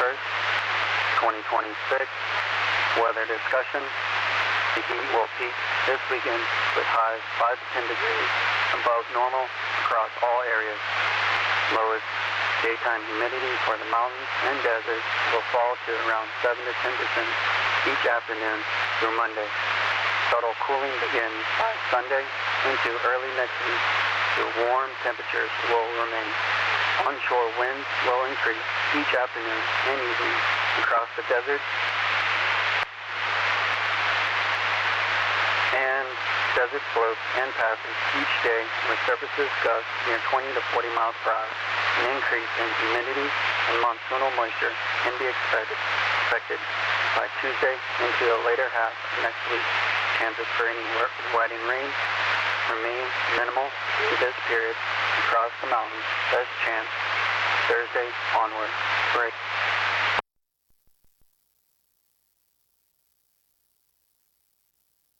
1st, 2026. Weather discussion. The heat will peak this weekend with highs 5 to 10 degrees above normal across all areas. Lowest daytime humidity for the mountains and deserts will fall to around 7 to 10% each afternoon through Monday. Subtle cooling begins by Sunday into early next week. The warm temperatures will remain. Onshore winds will increase each afternoon and evening across the desert and desert slopes and passes each day with surfaces gusts near 20 to 40 miles per hour. An increase in humidity and monsoonal moisture can be expected by Tuesday into the later half of next week. Chances for any wet and rain remain minimal through this period across the mountains. Best chance Thursday onward. Break.